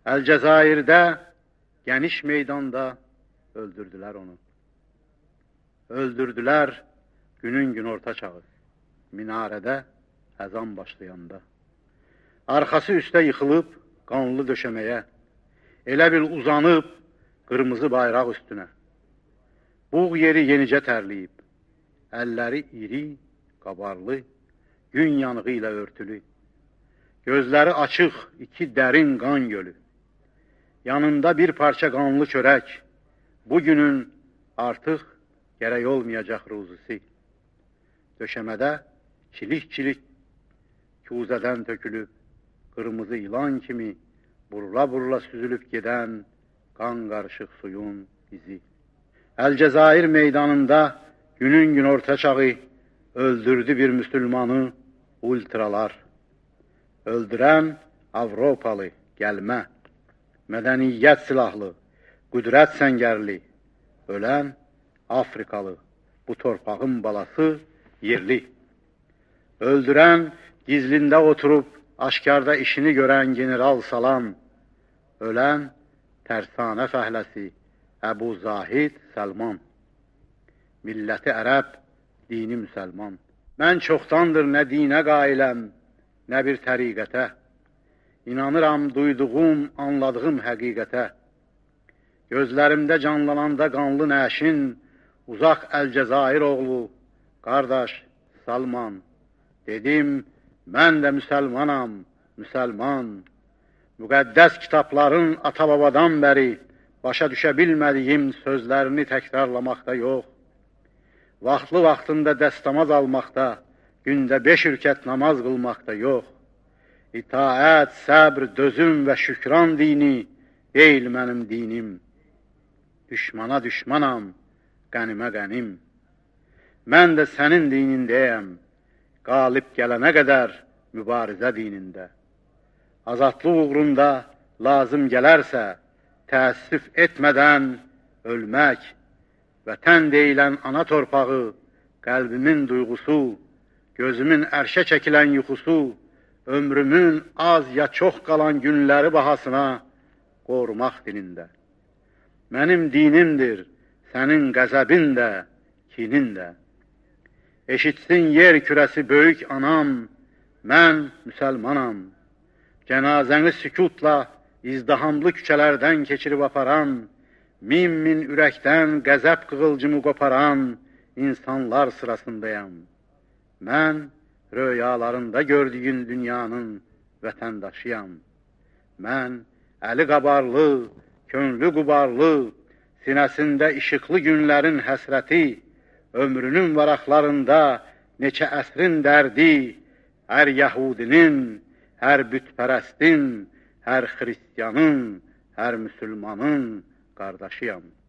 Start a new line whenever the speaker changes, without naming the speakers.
Əlcəzairdə, geniş meydanda öldürdülər onu. Öldürdülər günün gün orta çağı, minarədə əzan başlayanda. Arxası üstə yıxılıb qanlı döşəməyə, elə bil uzanıb qırmızı bayraq üstünə. Buğ yeri yenicə tərləyib, əlləri iri, qabarlı, gün yanığı ilə örtülü. Gözləri açıq, iki dərin qan gölü. Yanında bir parça qanlı çörək, bugünün artıq gərək olmayacaq ruzisi. Döşəmədə çilik-çilik kuzədən tökülüb, qırmızı ilan kimi burula-burula süzülüb gedən qan qarışıq suyun izi. Əlcəzair meydanında günün gün orta çağı öldürdü bir müsülmanı ultralar. Öldürən Avropalı gəlmə, mədəniyyət silahlı, qüdrət səngərli, ölən Afrikalı, bu torpağın balası yerli. Öldürən gizlində oturub aşkarda işini görən general Salam, ölən tərsanə fəhləsi Əbu Zahid Səlman. Milləti ərəb, dini müsəlman. Mən çoxdandır nə dinə qailəm, nə bir təriqətə. İnanıram duyduğum, anladığım həqiqətə. Gözlərimdə canlananda qanlı nəşin, uzaq Əlcəzair oğlu, qardaş Salman. Dedim, mən də müsəlmanam, müsəlman. Müqəddəs kitabların ata-babadan bəri başa düşə bilmədiyim sözlərini təkrarlamaqda yox. Vaxtlı-vaxtında dəstəmaz almaqda, gündə 5 rükət namaz qılmaqda yox. İtaət, səbr, dözüm və şükran dini deyil mənim dinim. Düşmana düşmanam, qənimə qənim. Mən də sənin dinindəyəm, qalib gələnə qədər mübarizə dinində. Azadlıq uğrunda lazım gələrsə, təəssüf etmədən ölmək, vətən deyilən ana torpağı, qəlbimin duyğusu, gözümün ərşə çəkilən yuxusu, ömrümün az ya çox qalan günləri bahasına qorumaq dilində. Mənim dinimdir, sənin qəzəbin də, kinin də. Eşitsin yer kürəsi böyük anam, mən müsəlmanam. Cənazəni sükutla izdihamlı küçələrdən keçirib aparan, min ürəkdən qəzəb qığılcımı qoparan insanlar sırasındayam. Mən röyalarında gördüyün dünyanın vətəndaşıyam. Mən əli qabarlı, könlü qubarlı, sinəsində işıqlı günlərin həsrəti, ömrünün varaqlarında neçə əsrin dərdi, hər yəhudinin, hər bütpərəstin, hər xristiyanın, hər müsəlmanın qardaşıyam.